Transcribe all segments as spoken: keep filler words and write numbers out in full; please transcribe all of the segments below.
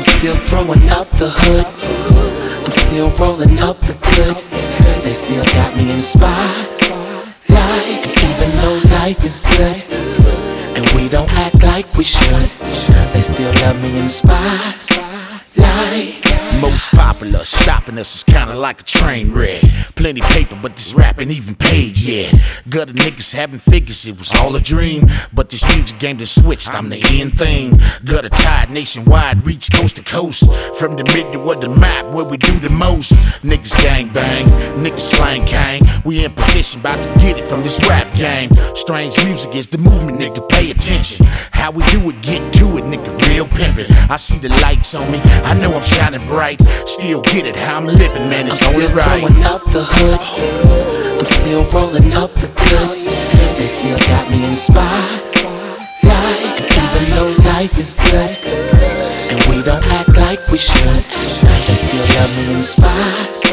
still throwing up the hood. I'm still rolling up the good. They still got me in the spotlight. Even though life is good and we don't act like we should, they still love me in the spotlight. Most popular, stopping us is kinda like a train wreck. Plenty paper, but this rapping even paid yet. Gutter niggas having figures, it was all a dream. But this music game done switched, I'm the end thing. Gutter tied nationwide, reach coast to coast. From the middle of the map where we do the most. Niggas gang bang, niggas slang gang. We in position, bout to get it from this rap game. Strange music is the movement, nigga, pay attention. How we do it, get to it, nigga, real pimpin'. I see the lights on me, I know I'm shining bright. Still get it how I'm living, man, it's only right. I'm still throwing up the hood. I'm still rolling up the good. They still got me in the spotlight. Even though life is good and we don't act like we should, they still love me in the spotlight.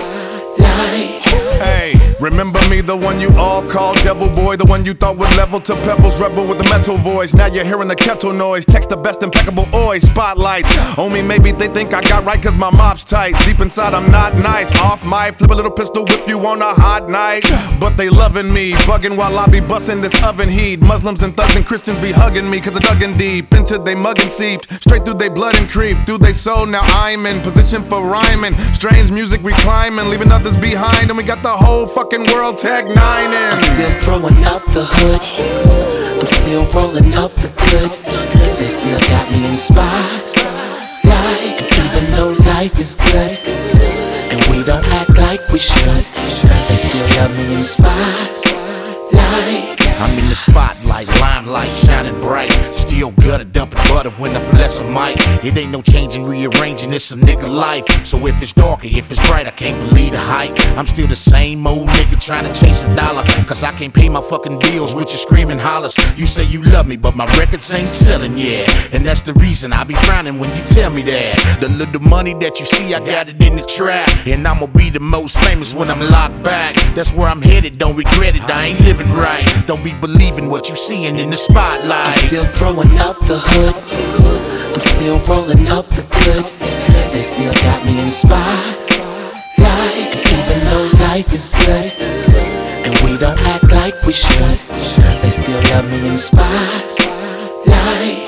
Hey, remember me, the one you all called Devil Boy, the one you thought would level to pebbles, rebel with the metal voice. Now you're hearing the kettle noise, text the best impeccable oi, spotlights on me, maybe they think I got right cause my mob's tight. Deep inside I'm not nice, off mic, flip a little pistol, whip you on a hot night. But they loving me, bugging while I be busting this oven heat. Muslims and thugs and Christians be hugging me cause I dug in deep into they mugging seeped, straight through they blood and creep, through they soul. Now I'm in position for rhyming, strange music reclining, leaving others behind, and we got the whole fucking world tag nine in. I'm still throwing up the hood. I'm still rolling up the good. They still got me in the spotlight. Even though life is good and we don't act like we should, they still love me in the spotlight. I'm in the spotlight, limelight, shining bright. Still gutter dumping butter when I bless a mic. It ain't no changing, rearranging, it's a nigga life. So if it's darker, if it's bright, I can't believe the hype. I'm still the same old nigga trying to chase a dollar, cause I can't pay my fucking bills with your screaming hollers. You say you love me, but my records ain't selling yet, and that's the reason I be frowning when you tell me that. The little money that you see, I got it in the trap, and I'ma be the most famous when I'm locked back. That's where I'm headed, don't regret it, I ain't living right. Don't be believing what you seeing in the spotlight. I'm still throwing up the hood. I'm still rolling up the good. They still got me in the spotlight. Even though life is good and we don't act like we should, they still love me in the spotlight.